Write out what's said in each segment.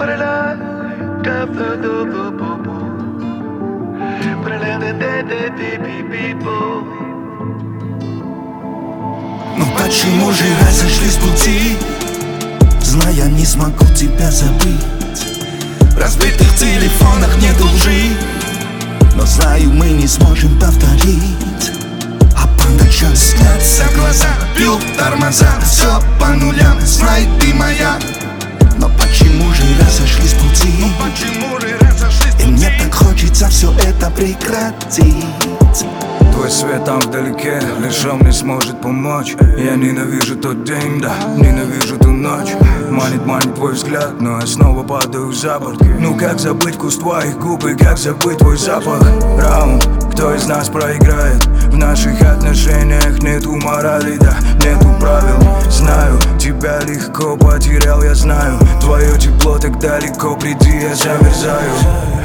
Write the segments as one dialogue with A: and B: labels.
A: Ну почему же разошлись пути, зная, не смогу тебя забыть? В разбитых телефонах нету лжи, но знаю, мы не сможем повторить. А по ночам снятся глаза, бьют тормоза, все по нулям, знай, ты моя. Но почему же разошлись пути? И мне так хочется все это прекратить.
B: Твой свет там вдалеке, лишь он мне сможет помочь. Я ненавижу тот день, да, ненавижу ту ночь. Манит твой взгляд, но я снова падаю за борт. Ну как забыть вкус твоих губ и как забыть твой запах? Раунд, кто из нас проиграет? В наших отношениях нету морали, да, нету правил. Знаю, тебя легко потерял, я знаю. Твое тепло так далеко, приди, я замерзаю.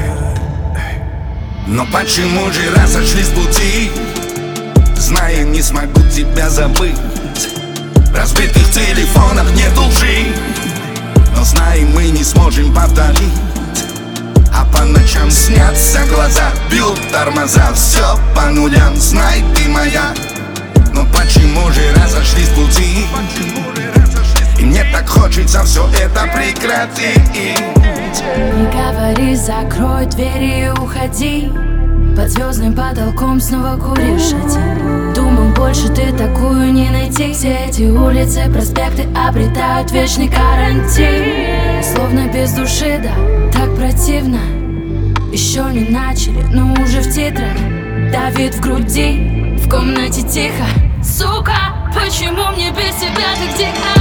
A: Но почему же разошлись пути, зная, не смогу тебя забыть? В разбитых телефонах нету лжи, но знаем, мы не сможем повторить. А по ночам снятся глаза, бьют тормоза, все по нулям, знай, ты моя. Но почему же разошлись пути? И мне так хочется все это прекратить.
C: Не говори, закрой двери и уходи. Под звездным потолком снова куришь один. Думаю, больше ты такую не найти. Все эти улицы, проспекты обретают вечный карантин. Словно без души, да, так противно. Еще не начали, но уже в титрах. Давит в груди, в комнате тихо. Сука, почему мне без тебя так тихо?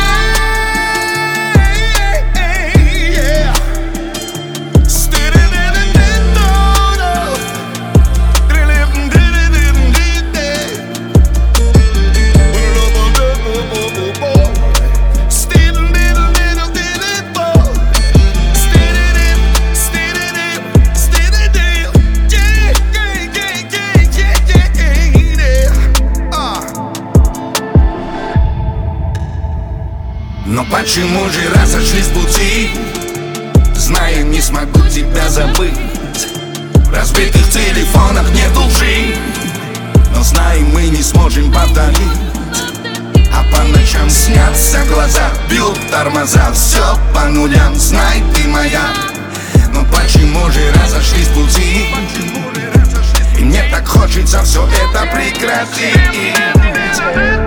A: Но почему же разошлись пути, зная, не смогу тебя забыть? В разбитых телефонах нету лжи, но знаем, мы не сможем повторить. А по ночам снятся глаза, бьют тормоза, все по нулям, знай, ты моя. Но почему же разошлись пути? И мне так хочется все это прекратить.